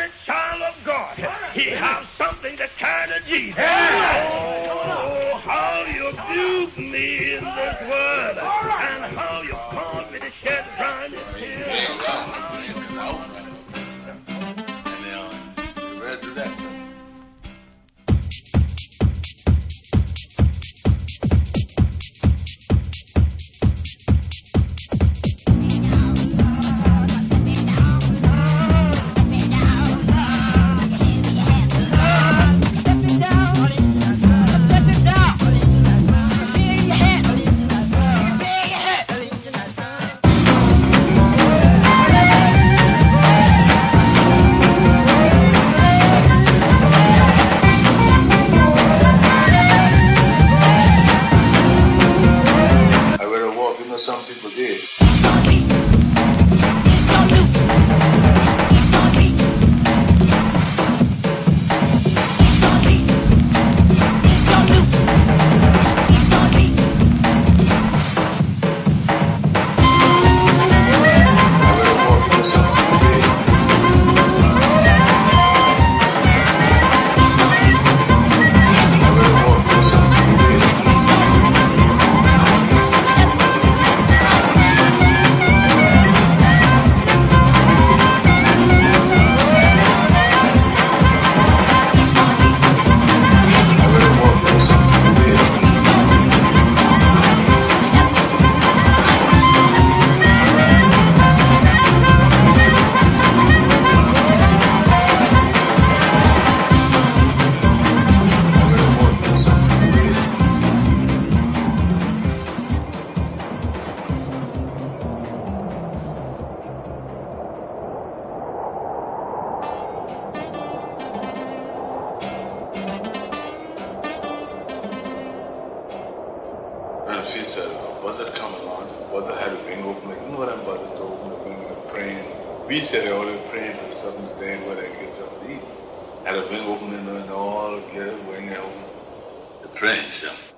child of God. He has something to carry to Jesus. Oh, how you abuse me in this word, and how you cause me to shed briny tears. Ready to that, sir? Some people did. She said, brother come along, brother had a wing open, like, you know what I'm about to do, we're praying. We said they always praying for something today where they get something to eat. Had a wing open and all, get a wing open. The praying, so.